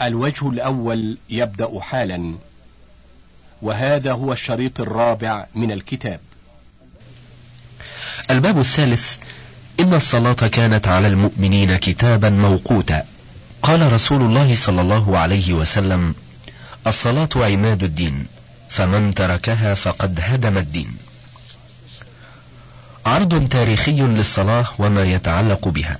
الوجه الأول يبدأ حالا، وهذا هو الشريط الرابع من الكتاب. الباب الثالث: إن الصلاة كانت على المؤمنين كتابا موقوتا. قال رسول الله صلى الله عليه وسلم: الصلاة عماد الدين، فمن تركها فقد هدم الدين. عرض تاريخي للصلاة وما يتعلق بها.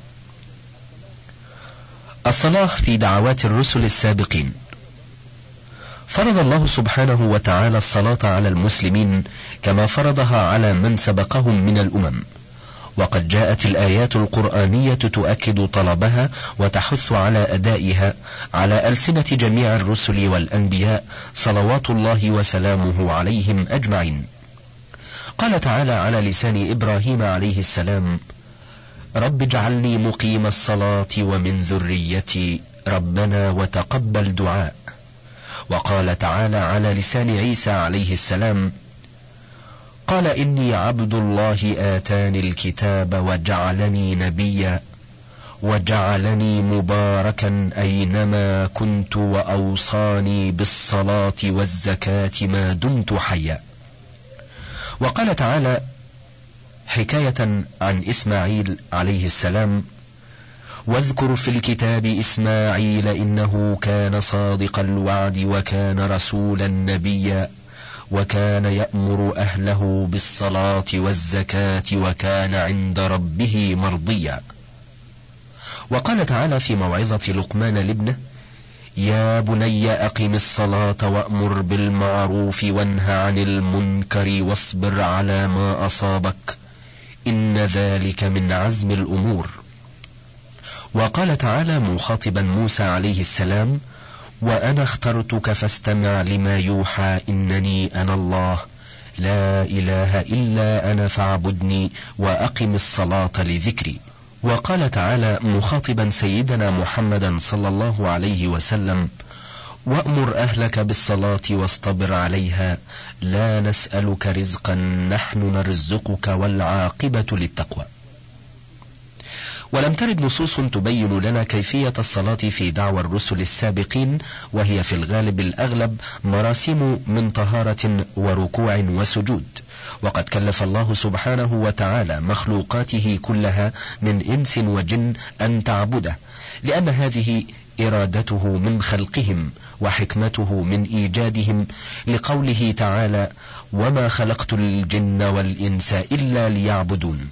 الصلاة في دعوات الرسل السابقين. فرض الله سبحانه وتعالى الصلاة على المسلمين كما فرضها على من سبقهم من الأمم، وقد جاءت الآيات القرآنية تؤكد طلبها وتحث على أدائها على ألسنة جميع الرسل والأنبياء صلوات الله وسلامه عليهم أجمعين. قال تعالى على لسان إبراهيم عليه السلام: رب اجعلني مقيم الصلاة ومن ذريتي ربنا وتقبل دعاء. وقال تعالى على لسان عيسى عليه السلام: قال إني عبد الله آتاني الكتاب وجعلني نبيا وجعلني مباركا أينما كنت وأوصاني بالصلاة والزكاة ما دمت حيا. وقال تعالى حكاية عن إسماعيل عليه السلام: واذكر في الكتاب إسماعيل إنه كان صادق الوعد وكان رسولا نبيا وكان يأمر أهله بالصلاة والزكاة وكان عند ربه مرضيا. وقال تعالى في موعظة لقمان لابنه: يا بني أقم الصلاة وأمر بالمعروف وانه عن المنكر واصبر على ما أصابك إن ذلك من عزم الأمور. وقال تعالى مخاطبا موسى عليه السلام: وأنا اخترتك فاستمع لما يوحى إنني أنا الله لا إله إلا أنا فاعبدني وأقم الصلاة لذكري. وقال تعالى مخاطبا سيدنا محمدا صلى الله عليه وسلم: وأمر أهلك بالصلاة واصطبر عليها لا نسألك رزقا نحن نرزقك والعاقبة للتقوى. ولم ترد نصوص تبين لنا كيفية الصلاة في دعوى الرسل السابقين، وهي في الغالب الأغلب مراسم من طهارة وركوع وسجود. وقد كلف الله سبحانه وتعالى مخلوقاته كلها من إنس وجن أن تعبده، لأن هذه إرادته من خلقهم وحكمته من إيجادهم، لقوله تعالى: وما خلقت الجن والإنس إلا ليعبدون.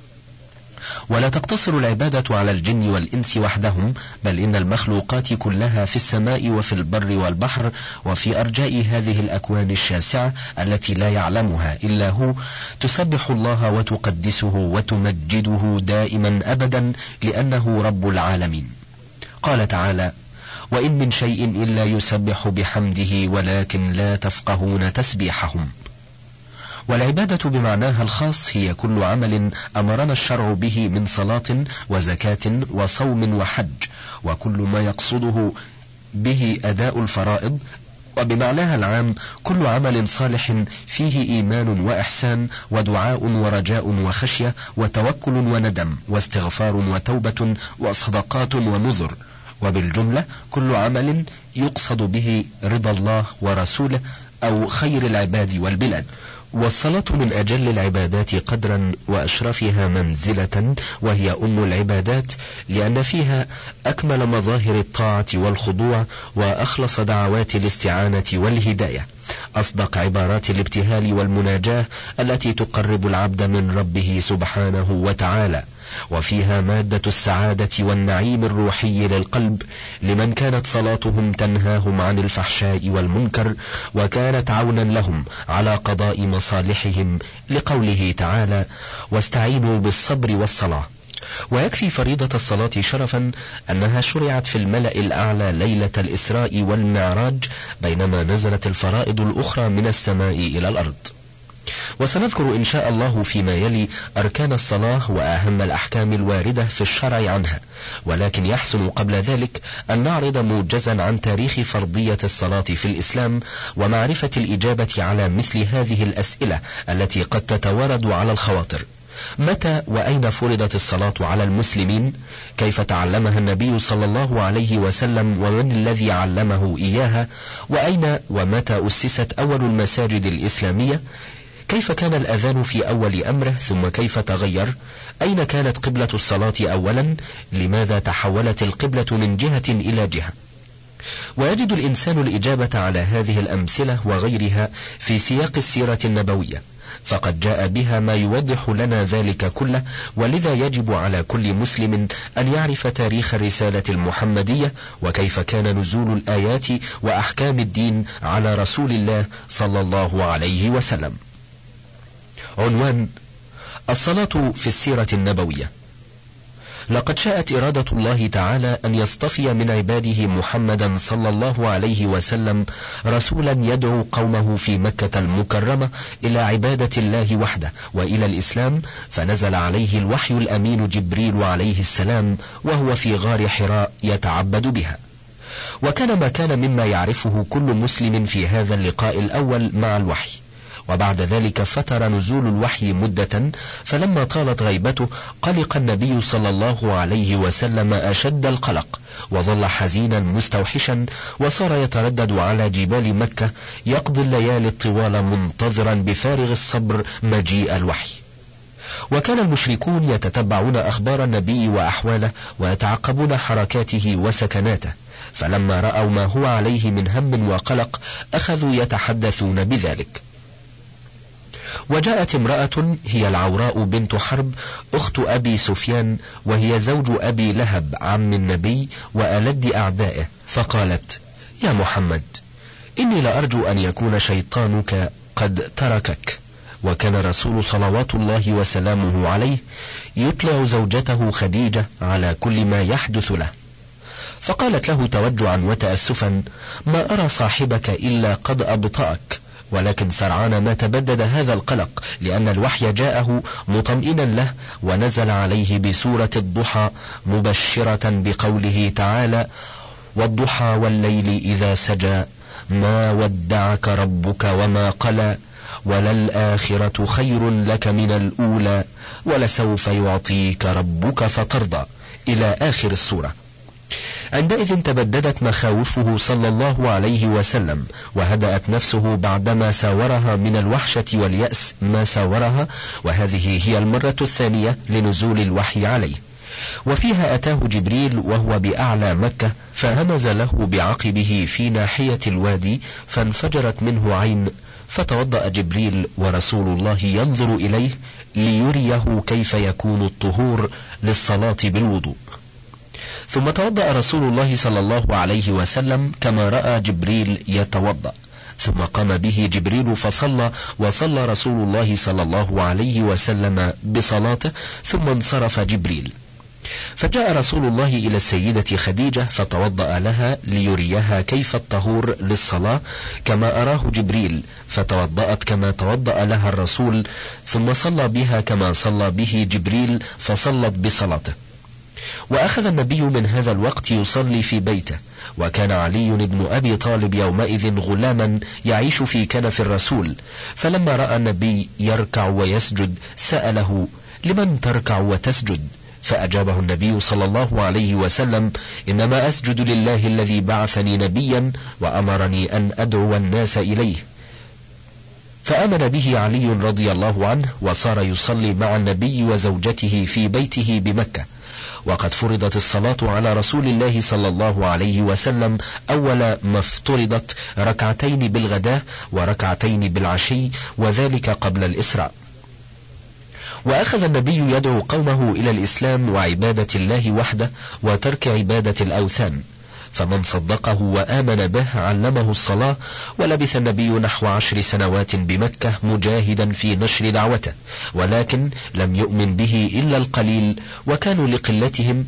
ولا تقتصر العبادة على الجن والإنس وحدهم، بل إن المخلوقات كلها في السماء وفي البر والبحر وفي أرجاء هذه الأكوان الشاسعة التي لا يعلمها إلا هو تسبح الله وتقدسه وتمجده دائما أبدا، لأنه رب العالمين. قال تعالى: وإن من شيء إلا يسبح بحمده ولكن لا تفقهون تسبيحهم. والعبادة بمعناها الخاص هي كل عمل أمرنا الشرع به من صلاة وزكاة وصوم وحج، وكل ما يقصده به أداء الفرائض. وبمعناها العام كل عمل صالح فيه إيمان وإحسان ودعاء ورجاء وخشية وتوكل وندم واستغفار وتوبة وصدقات ونذر. وبالجملة كل عمل يقصد به رضا الله ورسوله أو خير العباد والبلاد. والصلاة من أجل العبادات قدرا وأشرفها منزلة، وهي أم العبادات، لأن فيها أكمل مظاهر الطاعة والخضوع وأخلص دعوات الاستعانة والهداية، أصدق عبارات الابتهال والمناجاة التي تقرب العبد من ربه سبحانه وتعالى، وفيها مادة السعادة والنعيم الروحي للقلب لمن كانت صلاتهم تنهاهم عن الفحشاء والمنكر، وكانت عونا لهم على قضاء مصالحهم، لقوله تعالى: واستعينوا بالصبر والصلاة. ويكفي فريضة الصلاة شرفا أنها شرعت في الملأ الأعلى ليلة الإسراء والمعراج، بينما نزلت الفرائض الأخرى من السماء إلى الأرض. وسنذكر إن شاء الله فيما يلي أركان الصلاة وأهم الأحكام الواردة في الشرع عنها، ولكن يحسن قبل ذلك أن نعرض موجزا عن تاريخ فرضية الصلاة في الإسلام ومعرفة الإجابة على مثل هذه الأسئلة التي قد تتوارد على الخواطر. متى وأين فرضت الصلاة على المسلمين؟ كيف تعلمها النبي صلى الله عليه وسلم ومن الذي علمه إياها؟ وأين ومتى أسست أول المساجد الإسلامية؟ كيف كان الأذان في أول أمره ثم كيف تغير؟ أين كانت قبلة الصلاة أولا؟ لماذا تحولت القبلة من جهة إلى جهة؟ ويجد الإنسان الإجابة على هذه الأمثلة وغيرها في سياق السيرة النبوية، فقد جاء بها ما يوضح لنا ذلك كله، ولذا يجب على كل مسلم أن يعرف تاريخ الرسالة المحمدية وكيف كان نزول الآيات وأحكام الدين على رسول الله صلى الله عليه وسلم. عنوان: الصلاة في السيرة النبوية. لقد شاءت إرادة الله تعالى أن يصطفي من عباده محمدا صلى الله عليه وسلم رسولا يدعو قومه في مكة المكرمة إلى عبادة الله وحده وإلى الإسلام، فنزل عليه الوحي الأمين جبريل عليه السلام وهو في غار حراء يتعبد بها. وكان ما كان مما يعرفه كل مسلم في هذا اللقاء الأول مع الوحي، وبعد ذلك فتر نزول الوحي مدة، فلما طالت غيبته قلق النبي صلى الله عليه وسلم أشد القلق، وظل حزينا مستوحشا، وصار يتردد على جبال مكة يقضي الليالي الطوال منتظرا بفارغ الصبر مجيء الوحي. وكان المشركون يتتبعون أخبار النبي وأحواله ويتعقبون حركاته وسكناته، فلما رأوا ما هو عليه من هم وقلق أخذوا يتحدثون بذلك. وجاءت امرأة هي العوراء بنت حرب أخت أبي سفيان، وهي زوج أبي لهب عم النبي وألد أعدائه، فقالت: يا محمد، إني لأرجو أن يكون شيطانك قد تركك. وكان رسول صلوات الله وسلامه عليه يطلع زوجته خديجة على كل ما يحدث له، فقالت له توجعا وتأسفا: ما أرى صاحبك إلا قد أبطأك، ولكن سرعان ما تبدد هذا القلق، لأن الوحي جاءه مطمئنا له ونزل عليه بسورة الضحى مبشرة بقوله تعالى: والضحى والليل إذا سجى ما ودعك ربك وما قلى وللآخرة خير لك من الأولى ولسوف يعطيك ربك فترضى، إلى آخر السورة. عندئذ تبددت مخاوفه صلى الله عليه وسلم، وهدأت نفسه بعدما ساورها من الوحشة واليأس ما ساورها، وهذه هي المرة الثانية لنزول الوحي عليه. وفيها أتاه جبريل وهو بأعلى مكة، فهمز له بعقبه في ناحية الوادي، فانفجرت منه عين، فتوضأ جبريل ورسول الله ينظر إليه ليريه كيف يكون الطهور للصلاة بالوضوء. ثم توضأ رسول الله صلى الله عليه وسلم كما رأى جبريل يتوضأ، ثم قام به جبريل فصلى، وصلى رسول الله صلى الله عليه وسلم بصلاته، ثم انصرف جبريل. فجاء رسول الله إلى السيدة خديجة فتوضأ لها ليريها كيف الطهور للصلاة كما أراه جبريل، فتوضأت كما توضأ لها الرسول، ثم صلى بها كما صلى به جبريل، فصلت بصلاته. وأخذ النبي من هذا الوقت يصلي في بيته، وكان علي بن أبي طالب يومئذ غلاما يعيش في كنف الرسول، فلما رأى النبي يركع ويسجد سأله: لمن تركع وتسجد؟ فأجابه النبي صلى الله عليه وسلم: إنما أسجد لله الذي بعثني نبيا وأمرني أن أدعو الناس إليه. فآمن به علي رضي الله عنه، وصار يصلي مع النبي وزوجته في بيته بمكة. وقد فرضت الصلاة على رسول الله صلى الله عليه وسلم أول ما افترضت 2 بالغداة و2 بالعشي، وذلك قبل الإسراء. وأخذ النبي يدعو قومه إلى الإسلام وعبادة الله وحده وترك عبادة الأوثان، فمن صدقه وآمن به علمه الصلاة. ولبث النبي نحو 10 سنوات بمكة مجاهدا في نشر دعوته، ولكن لم يؤمن به إلا القليل، وكانوا لقلتهم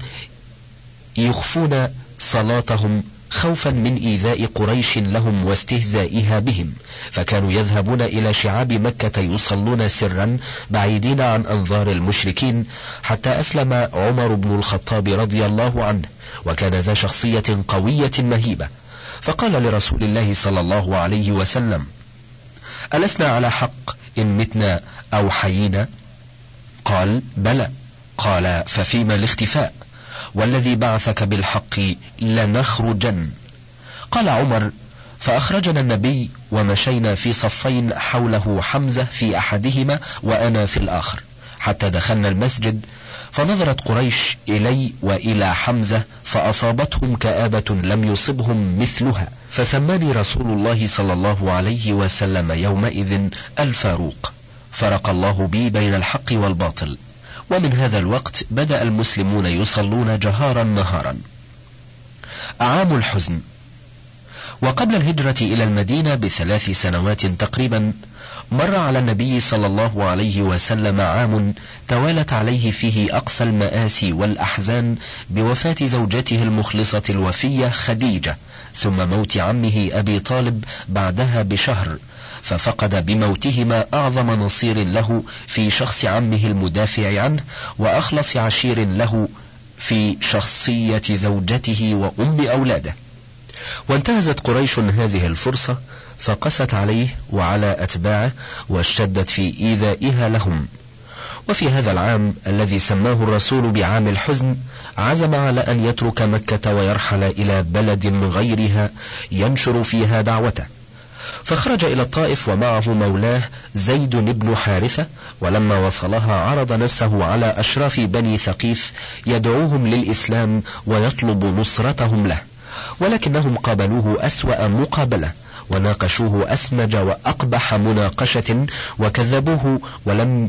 يخفون صلاتهم خوفا من إيذاء قريش لهم واستهزائها بهم، فكانوا يذهبون إلى شعاب مكة يصلون سرا بعيدين عن أنظار المشركين، حتى أسلم عمر بن الخطاب رضي الله عنه، وكان ذا شخصية قوية مهيبة، فقال لرسول الله صلى الله عليه وسلم: ألسنا على حق إن متنا أو حيينا؟ قال: بلى. قال: ففيما الاختفاء؟ والذي بعثك بالحق لنخرجن. قال عمر: فأخرجنا النبي ومشينا في صفين حوله حمزة في أحدهما وأنا في الآخر، حتى دخلنا المسجد، فنظرت قريش إلي وإلى حمزة فأصابتهم كآبة لم يصبهم مثلها، فسماني رسول الله صلى الله عليه وسلم يومئذ الفاروق، فرق الله بي بين الحق والباطل. ومن هذا الوقت بدأ المسلمون يصلون جهارا نهارا. أعام الحزن. وقبل الهجرة إلى المدينة ب3 سنوات تقريبا، مر على النبي صلى الله عليه وسلم عام توالت عليه فيه أقصى المآسي والأحزان بوفاة زوجته المخلصة الوفية خديجة، ثم موت عمه أبي طالب بعدها بشهر، ففقد بموتهما أعظم نصير له في شخص عمه المدافع عنه وأخلص عشير له في شخصية زوجته وأم أولاده. وانتهزت قريش هذه الفرصة فقست عليه وعلى أتباعه واشتدت في إيذائها لهم. وفي هذا العام الذي سماه الرسول بعام الحزن عزم على أن يترك مكة ويرحل إلى بلد غيرها ينشر فيها دعوته، فخرج إلى الطائف ومعه مولاه زيد بن حارثة، ولما وصلها عرض نفسه على أشراف بني ثقيف يدعوهم للإسلام ويطلب نصرتهم له، ولكنهم قابلوه أسوأ مقابلة وناقشوه أسمج وأقبح مناقشة وكذبوه، ولم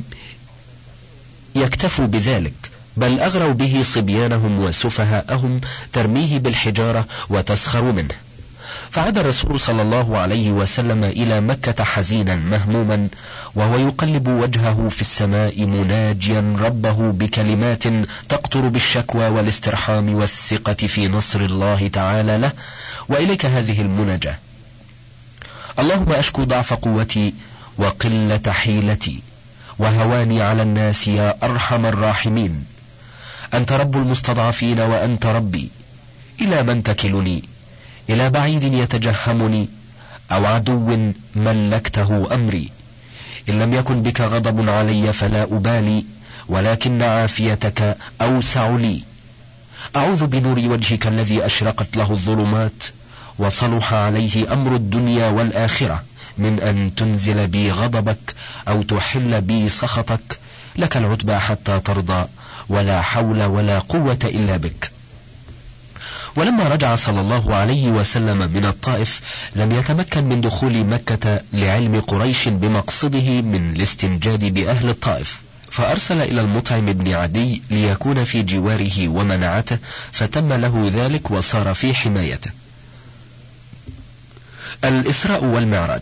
يكتفوا بذلك بل أغروا به صبيانهم وسفهاءهم ترميه بالحجارة وتسخر منه. فعاد الرسول صلى الله عليه وسلم إلى مكة حزينا مهموما وهو يقلب وجهه في السماء مناجيا ربه بكلمات تقطر بالشكوى والاسترحام والثقة في نصر الله تعالى له. وإليك هذه المناجاة: اللهم أشكو ضعف قوتي وقلة حيلتي وهواني على الناس يا أرحم الراحمين، أنت رب المستضعفين وأنت ربي، إلى من تكلني؟ إلى بعيد يتجهمني أو عدو ملكته أمري؟ إن لم يكن بك غضب علي فلا أبالي، ولكن عافيتك أوسع لي. أعوذ بنور وجهك الذي أشرقت له الظلمات وصلح عليه أمر الدنيا والآخرة من أن تنزل بي غضبك أو تحل بي سخطك، لك العتبى حتى ترضى، ولا حول ولا قوة إلا بك. ولما رجع صلى الله عليه وسلم من الطائف لم يتمكن من دخول مكة لعلم قريش بمقصده من الاستنجاد بأهل الطائف، فأرسل إلى المطعم بن عدي ليكون في جواره ومنعته، فتم له ذلك وصار في حمايته. الإسراء والمعراج.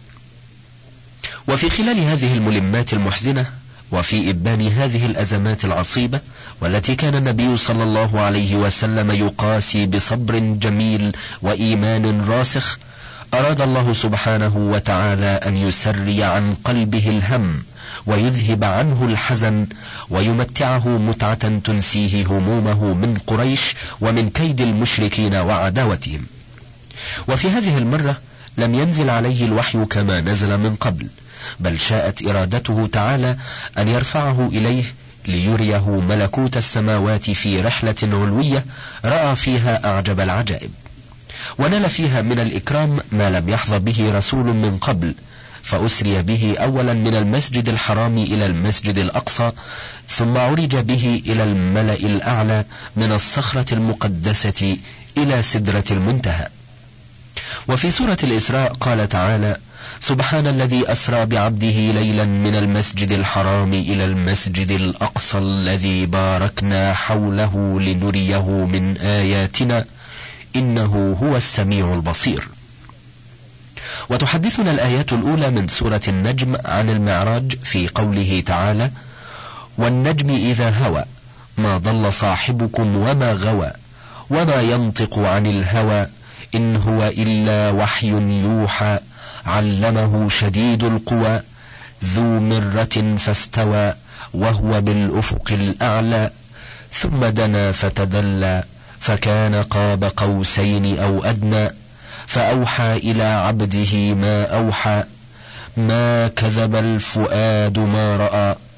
وفي خلال هذه الملمات المحزنة وفي إبان هذه الأزمات العصيبة والتي كان النبي صلى الله عليه وسلم يقاسي بصبر جميل وإيمان راسخ، أراد الله سبحانه وتعالى أن يسري عن قلبه الهم ويذهب عنه الحزن ويمتعه متعة تنسيه همومه من قريش ومن كيد المشركين وعداوتهم. وفي هذه المرة لم ينزل عليه الوحي كما نزل من قبل، بل شاءت إرادته تعالى أن يرفعه إليه ليريه ملكوت السماوات في رحلة علوية رأى فيها أعجب العجائب، ونال فيها من الإكرام ما لم يحظى به رسول من قبل، فأسري به أولا من المسجد الحرام إلى المسجد الأقصى، ثم عرج به إلى الملأ الأعلى من الصخرة المقدسة إلى سدرة المنتهى. وفي سورة الإسراء قال تعالى: سبحان الذي أسرى بعبده ليلا من المسجد الحرام إلى المسجد الأقصى الذي باركنا حوله لنريه من آياتنا إنه هو السميع البصير. وتحدثنا الآيات الأولى من سورة النجم عن المعراج في قوله تعالى: والنجم إذا هوى ما ضل صاحبكم وما غوى وما ينطق عن الهوى إن هو إلا وحي يوحى علمه شديد القوى ذو مرة فاستوى وهو بالأفق الأعلى ثم دنا فتدلى فكان قاب قوسين أو أدنى فأوحى إلى عبده ما أوحى ما كذب الفؤاد ما رأى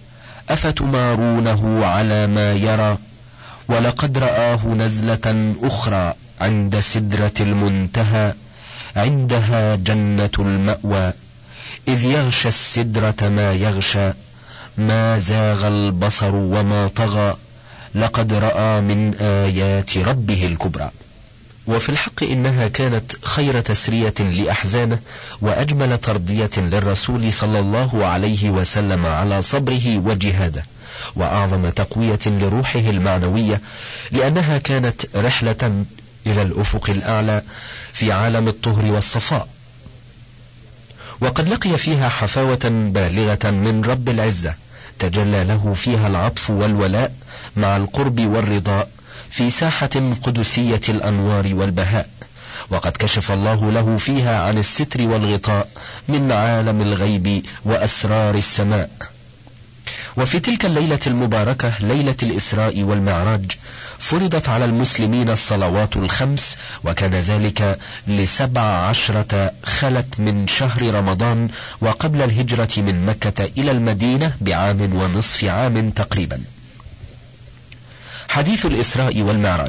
أفتمارونه على ما يرى ولقد رآه نزلة أخرى عند سدرة المنتهى عندها جنة المأوى إذ يغشى السدرة ما يغشى ما زاغ البصر وما طغى لقد رأى من آيات ربه الكبرى. وفي الحق إنها كانت خير تسرية لأحزانه وأجمل ترضية للرسول صلى الله عليه وسلم على صبره وجهاده، وأعظم تقوية لروحه المعنوية، لأنها كانت رحلة إلى الأفق الأعلى في عالم الطهر والصفاء، وقد لقي فيها حفاوة بالغة من رب العزة تجلى له فيها العطف والولاء مع القرب والرضاء في ساحة قدسية الأنوار والبهاء، وقد كشف الله له فيها عن الستر والغطاء من عالم الغيب وأسرار السماء. وفي تلك الليلة المباركة ليلة الإسراء والمعراج فرضت على المسلمين الصلوات الخمس، وكان ذلك ل17 خلت من شهر رمضان وقبل الهجرة من مكة إلى المدينة ب1.5 عام تقريبا. حديث الإسراء والمعراج.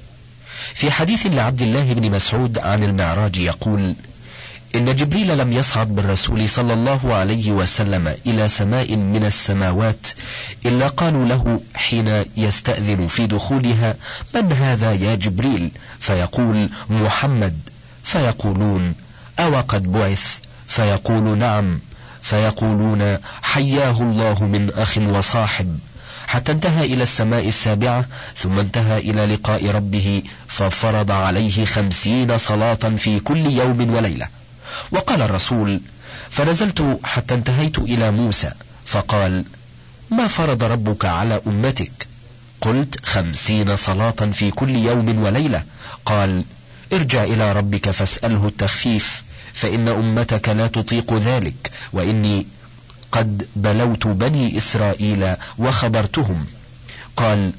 في حديث لعبد الله بن مسعود عن المعراج يقول: إن جبريل لم يصعد بالرسول صلى الله عليه وسلم إلى سماء من السماوات إلا قالوا له حين يستأذن في دخولها: من هذا يا جبريل؟ فيقول: محمد. فيقولون: أو قد بعث؟ فيقول: نعم. فيقولون: حياه الله من أخ وصاحب، حتى انتهى إلى السماء السابعة، ثم انتهى إلى لقاء ربه ففرض عليه 50 صلاة في كل يوم وليلة. وقال الرسول: فنزلت حتى انتهيت إلى موسى فقال: ما فرض ربك على أمتك؟ قلت: 50 صلاة في كل يوم وليلة. قال: ارجع إلى ربك فاسأله التخفيف، فإن أمتك لا تطيق ذلك، وإني قد بلوت بني إسرائيل وخبرتهم. قال: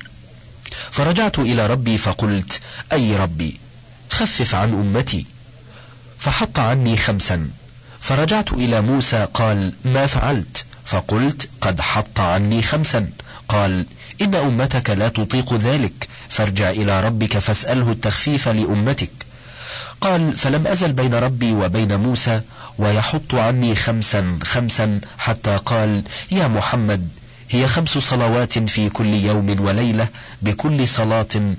فرجعت إلى ربي فقلت: أي ربي خفف عن أمتي، فحط عني 5. فرجعت إلى موسى قال: ما فعلت؟ فقلت: قد حط عني 5. قال: إن أمتك لا تطيق ذلك، فارجع إلى ربك فاسأله التخفيف لأمتك. قال: فلم أزل بين ربي وبين موسى ويحط عني 5 حتى قال: يا محمد، هي 5 صلوات في كل يوم وليلة، بكل صلاة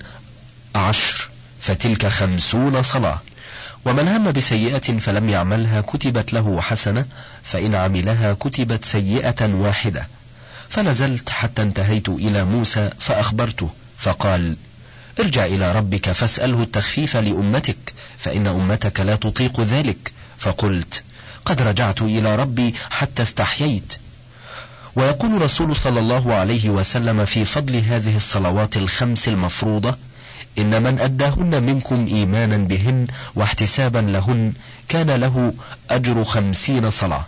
10، فتلك 50 صلاة. ومن هم بسيئة فلم يعملها كتبت له حسنة، فإن عملها كتبت سيئة واحدة. فنزلت حتى انتهيت إلى موسى فأخبرته، فقال: ارجع إلى ربك فاسأله التخفيف لأمتك، فإن أمتك لا تطيق ذلك. فقلت: قد رجعت إلى ربي حتى استحييت. ويقول رسول صلى الله عليه وسلم في فضل هذه الصلوات ال5 المفروضة: إن من أداهن منكم إيمانا بهن واحتسابا لهن كان له أجر 50 صلاة.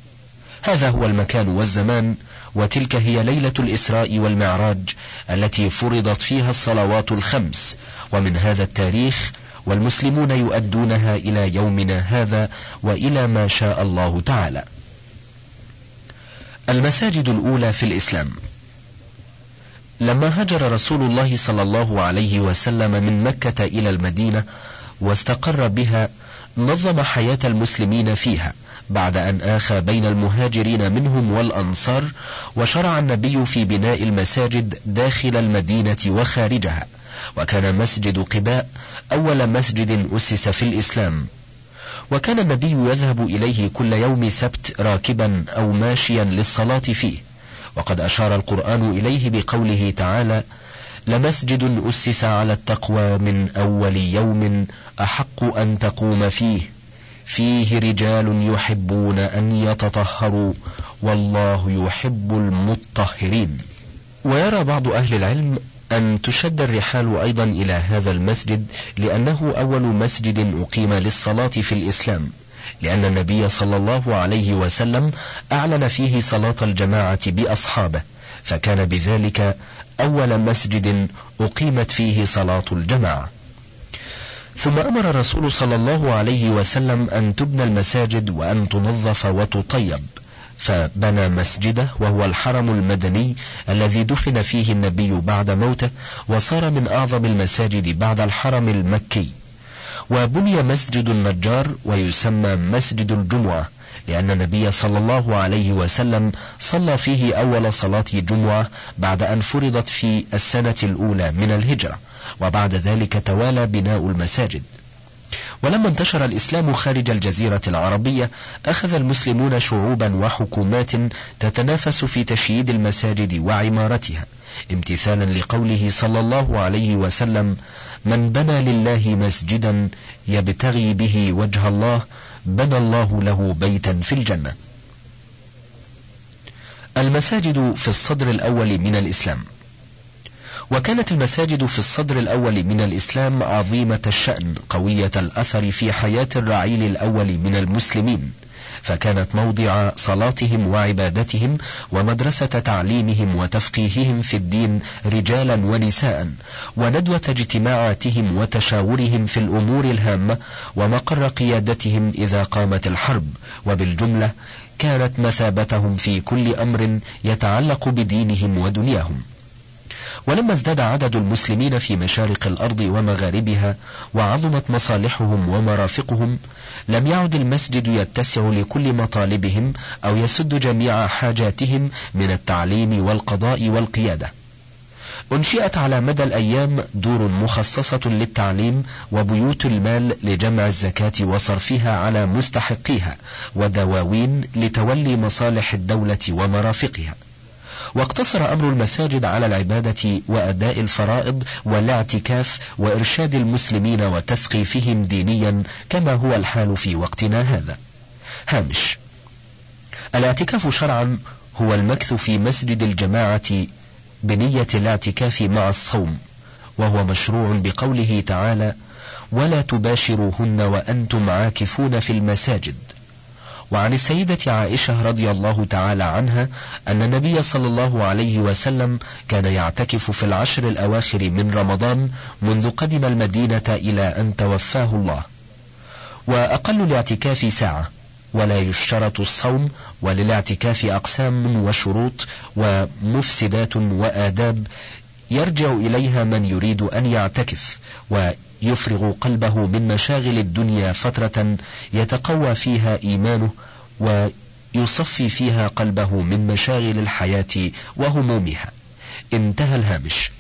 هذا هو المكان والزمان، وتلك هي ليلة الإسراء والمعراج التي فرضت فيها الصلوات ال5، ومن هذا التاريخ والمسلمون يؤدونها إلى يومنا هذا وإلى ما شاء الله تعالى. المساجد الأولى في الإسلام. لما هاجر رسول الله صلى الله عليه وسلم من مكة إلى المدينة واستقر بها، نظم حياة المسلمين فيها بعد أن آخى بين المهاجرين منهم والأنصار، وشرع النبي في بناء المساجد داخل المدينة وخارجها، وكان مسجد قباء أول مسجد أسس في الإسلام، وكان النبي يذهب إليه كل يوم سبت راكبا أو ماشيا للصلاة فيه. وقد أشار القرآن إليه بقوله تعالى: لمسجد أسس على التقوى من أول يوم أحق أن تقوم فيه، فيه رجال يحبون أن يتطهروا والله يحب المطهرين. ويرى بعض أهل العلم أن تشد الرحال أيضا إلى هذا المسجد، لأنه أول مسجد أقيم للصلاة في الإسلام، لأن النبي صلى الله عليه وسلم أعلن فيه صلاة الجماعة بأصحابه، فكان بذلك أول مسجد أقيمت فيه صلاة الجماعة. ثم أمر الرسول صلى الله عليه وسلم أن تبنى المساجد وأن تنظف وتطيب، فبنى مسجده وهو الحرم المدني الذي دفن فيه النبي بعد موته، وصار من أعظم المساجد بعد الحرم المكي. وبني مسجد النجار ويسمى مسجد الجمعة، لأن النبي صلى الله عليه وسلم صلى فيه أول صلاة جمعة بعد أن فرضت في السنة الأولى من الهجرة، وبعد ذلك توالى بناء المساجد. ولما انتشر الإسلام خارج الجزيرة العربية، أخذ المسلمون شعوبا وحكومات تتنافس في تشييد المساجد وعمارتها، امتثالا لقوله صلى الله عليه وسلم: من بنى لله مسجدا يبتغي به وجه الله بنى الله له بيتا في الجنة. المساجد في الصدر الأول من الإسلام. وكانت المساجد في الصدر الأول من الإسلام عظيمة الشأن قوية الأثر في حياة الرعيل الأول من المسلمين، فكانت موضع صلاتهم وعبادتهم ومدرسة تعليمهم وتفقيههم في الدين رجالا ونساء، وندوة اجتماعاتهم وتشاورهم في الأمور الهامة، ومقر قيادتهم إذا قامت الحرب، وبالجملة كانت مثابتهم في كل أمر يتعلق بدينهم ودنياهم. ولما ازداد عدد المسلمين في مشارق الأرض ومغاربها وعظمت مصالحهم ومرافقهم، لم يعد المسجد يتسع لكل مطالبهم أو يسد جميع حاجاتهم من التعليم والقضاء والقيادة. أنشئت على مدى الأيام دور مخصصة للتعليم وبيوت المال لجمع الزكاة وصرفها على مستحقيها، ودواوين لتولي مصالح الدولة ومرافقها. واقتصر أمر المساجد على العبادة وأداء الفرائض والاعتكاف وإرشاد المسلمين وتثقيفهم دينيا، كما هو الحال في وقتنا هذا. هامش: الاعتكاف شرعا هو المكث في مسجد الجماعة بنية الاعتكاف مع الصوم، وهو مشروع بقوله تعالى: ولا تباشروهن وأنتم عاكفون في المساجد. وعن السيدة عائشة رضي الله تعالى عنها أن النبي صلى الله عليه وسلم كان يعتكف في العشر الأواخر من رمضان منذ قدم المدينة إلى أن توفاه الله. وأقل الاعتكاف ساعة، ولا يشترط الصوم، وللاعتكاف أقسام وشروط ومفسدات وآداب يرجع إليها من يريد أن يعتكف ويفرغ قلبه من مشاغل الدنيا فترة يتقوى فيها إيمانه، ويصفي فيها قلبه من مشاغل الحياة وهمومها. انتهى الهامش.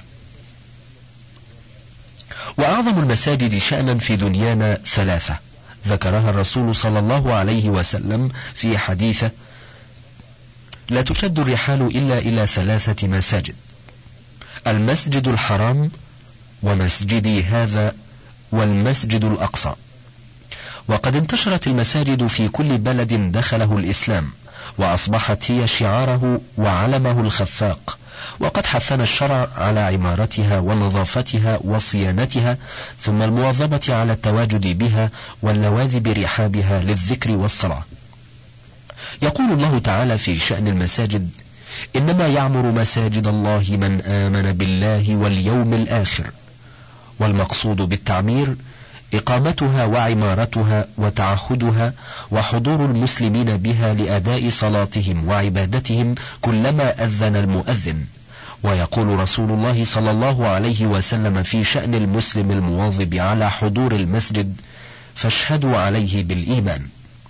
وأعظم المساجد شأنا في دنيانا ثلاثة ذكرها الرسول صلى الله عليه وسلم في حديثه: لا تشد الرحال إلا إلى ثلاثة مساجد: المسجد الحرام، ومسجدي هذا، والمسجد الأقصى. وقد انتشرت المساجد في كل بلد دخله الإسلام، وأصبحت هي شعاره وعلمه الخفاق، وقد حثنا الشرع على عمارتها ونظافتها وصيانتها، ثم المواظبة على التواجد بها واللواذ برحابها للذكر والصلاة. يقول الله تعالى في شأن المساجد: إنما يعمر مساجد الله من آمن بالله واليوم الآخر. والمقصود بالتعمير إقامتها وعمارتها وتعهدها وحضور المسلمين بها لأداء صلاتهم وعبادتهم كلما أذن المؤذن. ويقول رسول الله صلى الله عليه وسلم في شأن المسلم المواظب على حضور المسجد: فاشهدوا عليه بالإيمان.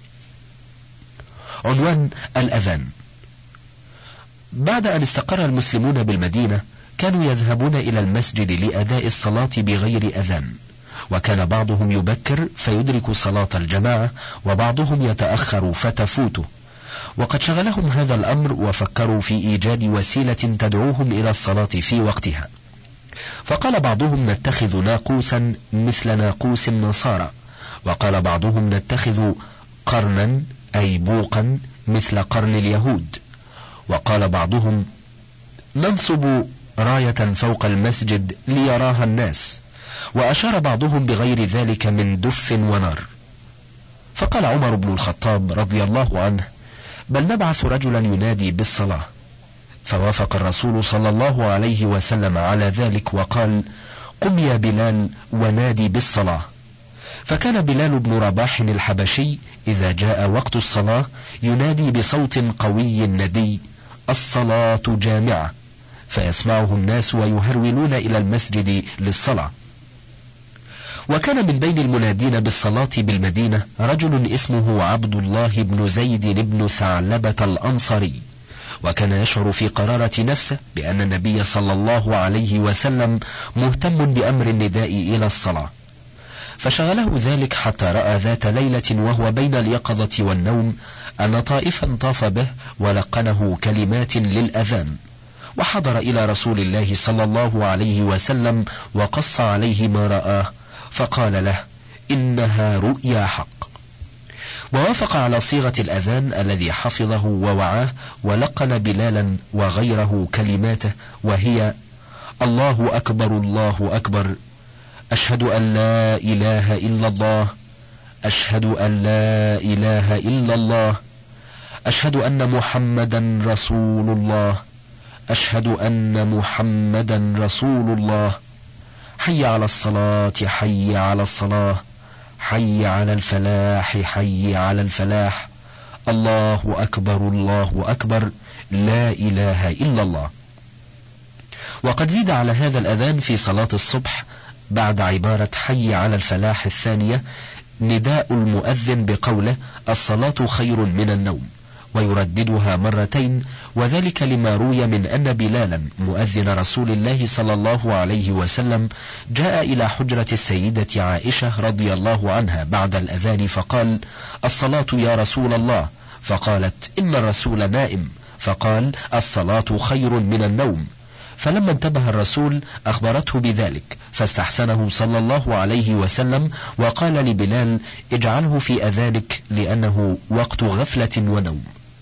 عنوان: الأذان. بعد أن استقر المسلمون بالمدينة كانوا يذهبون إلى المسجد لأداء الصلاة بغير أذان، وكان بعضهم يبكر فيدرك صلاة الجماعة، وبعضهم يتأخر فتفوته. وقد شغلهم هذا الأمر وفكروا في إيجاد وسيلة تدعوهم إلى الصلاة في وقتها، فقال بعضهم: نتخذ ناقوسا مثل ناقوس النصارى، وقال بعضهم: نتخذ قرنا أي بوقا مثل قرن اليهود، وقال بعضهم: ننصب راية فوق المسجد ليراها الناس، وأشار بعضهم بغير ذلك من دف ونار. فقال عمر بن الخطاب رضي الله عنه: بل نبعث رجلا ينادي بالصلاة. فوافق الرسول صلى الله عليه وسلم على ذلك وقال: قم يا بلال ونادي بالصلاة. فكان بلال بن رباح الحبشي إذا جاء وقت الصلاة ينادي بصوت قوي ندي: الصلاة جامعة، فيسمعه الناس ويهرولون إلى المسجد للصلاة. وكان من بين المنادين بالصلاة بالمدينة رجل اسمه عبد الله بن زيد بن ثعلبة الأنصاري، وكان يشعر في قرارة نفسه بأن النبي صلى الله عليه وسلم مهتم بأمر النداء إلى الصلاة، فشغله ذلك حتى رأى ذات ليلة وهو بين اليقظة والنوم أن طائفا طاف به ولقنه كلمات للأذان، وحضر إلى رسول الله صلى الله عليه وسلم وقص عليه ما رآه، فقال له: إنها رؤيا حق. ووافق على صيغة الأذان الذي حفظه ووعاه، ولقن بلالا وغيره كلماته، وهي: الله أكبر الله أكبر، أشهد أن لا إله إلا الله، أشهد أن لا إله إلا الله، أشهد أن محمدا رسول الله، أشهد أن محمدا رسول الله، حي على الصلاة، حي على الصلاة، حي على الفلاح، حي على الفلاح، الله أكبر الله أكبر، لا إله إلا الله. وقد زيد على هذا الأذان في صلاة الصبح بعد عبارة حي على الفلاح الثانية نداء المؤذن بقوله: الصلاة خير من النوم، ويرددها مرتين، وذلك لما روي من أن بلالا مؤذن رسول الله صلى الله عليه وسلم جاء إلى حجرة السيدة عائشة رضي الله عنها بعد الأذان فقال: الصلاة يا رسول الله، فقالت: إن الرسول نائم، فقال: الصلاة خير من النوم. فلما انتبه الرسول أخبرته بذلك، فاستحسنه صلى الله عليه وسلم وقال لبلال: اجعله في أذانك لأنه وقت غفلة ونوم.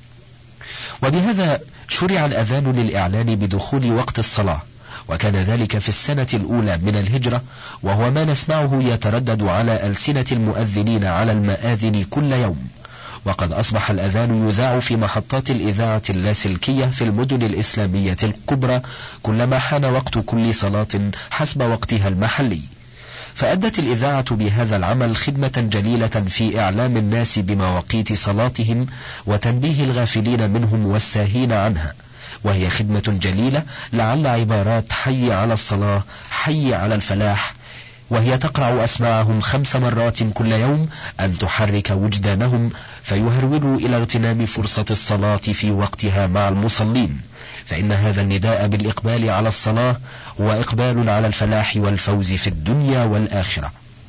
وبهذا شرع الأذان للإعلان بدخول وقت الصلاة، وكان ذلك في السنة الأولى من الهجرة، وهو ما نسمعه يتردد على ألسنة المؤذنين على المآذن كل يوم. وقد أصبح الأذان يذاع في محطات الإذاعة اللاسلكية في المدن الإسلامية الكبرى كلما حان وقت كل صلاة حسب وقتها المحلي. فأدت الإذاعة بهذا العمل خدمة جليلة في إعلام الناس بمواقيت صلاتهم وتنبيه الغافلين منهم والساهين عنها، وهي خدمة جليلة لعل عبارات حي على الصلاة، حي على الفلاح، وهي تقرع أسماعهم 5 مرات كل يوم، أن تحرك وجدانهم فيهرولوا إلى اغتنام فرصة الصلاة في وقتها مع المصلين، فإن هذا النداء بالإقبال على الصلاة هو إقبال على الفلاح والفوز في الدنيا والآخرة.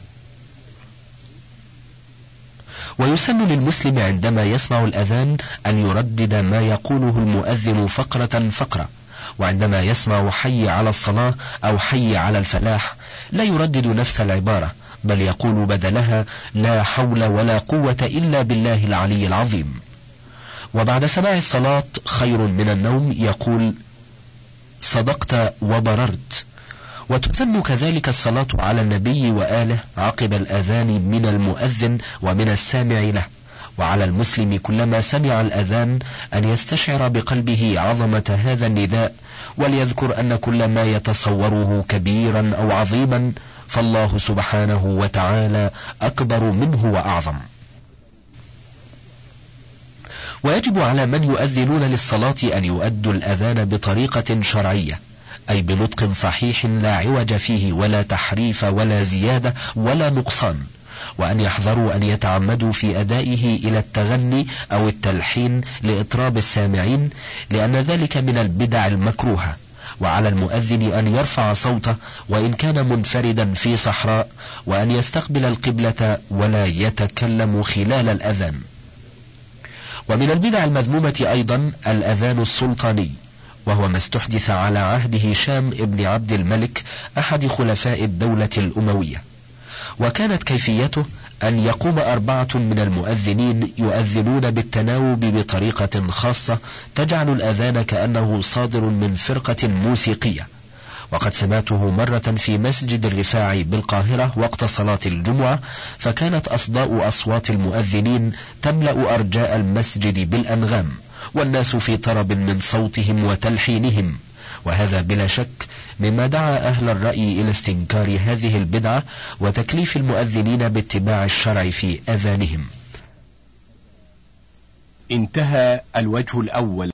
ويسن للمسلم عندما يسمع الأذان أن يردد ما يقوله المؤذن فقرة فقرة، وعندما يسمع حي على الصلاة أو حي على الفلاح لا يردد نفس العبارة، بل يقول بدلها: لا حول ولا قوة إلا بالله العلي العظيم. وبعد سماع الصلاة خير من النوم يقول: صدقت وبررت. وتثن كذلك الصلاة على النبي وآله عقب الأذان من المؤذن ومن السامع له. وعلى المسلم كلما سمع الأذان أن يستشعر بقلبه عظمة هذا النداء، وليذكر أن كل ما يتصوره كبيرا أو عظيما فالله سبحانه وتعالى أكبر منه وأعظم. ويجب على من يؤذنون للصلاة أن يؤدوا الأذان بطريقة شرعية، أي بنطق صحيح لا عوج فيه ولا تحريف ولا زيادة ولا نقصان، وأن يحذروا أن يتعمدوا في أدائه إلى التغني أو التلحين لإطراب السامعين، لأن ذلك من البدع المكروهة. وعلى المؤذن أن يرفع صوته وإن كان منفردا في صحراء، وأن يستقبل القبلة ولا يتكلم خلال الأذان. ومن البدع المذمومة أيضا الأذان السلطاني، وهو ما استحدث على عهد هشام ابن عبد الملك أحد خلفاء الدولة الأموية، وكانت كيفيته أن يقوم 4 من المؤذنين يؤذنون بالتناوب بطريقة خاصة تجعل الأذان كأنه صادر من فرقة موسيقية. وقد سمعته مرة في مسجد الرفاع بالقاهرة وقت صلاة الجمعة، فكانت أصداء أصوات المؤذنين تملأ أرجاء المسجد بالأنغام، والناس في طرب من صوتهم وتلحينهم، وهذا بلا شك مما دعا أهل الرأي إلى استنكار هذه البدعة وتكليف المؤذنين باتباع الشرع في أذانهم. انتهى الوجه الأول.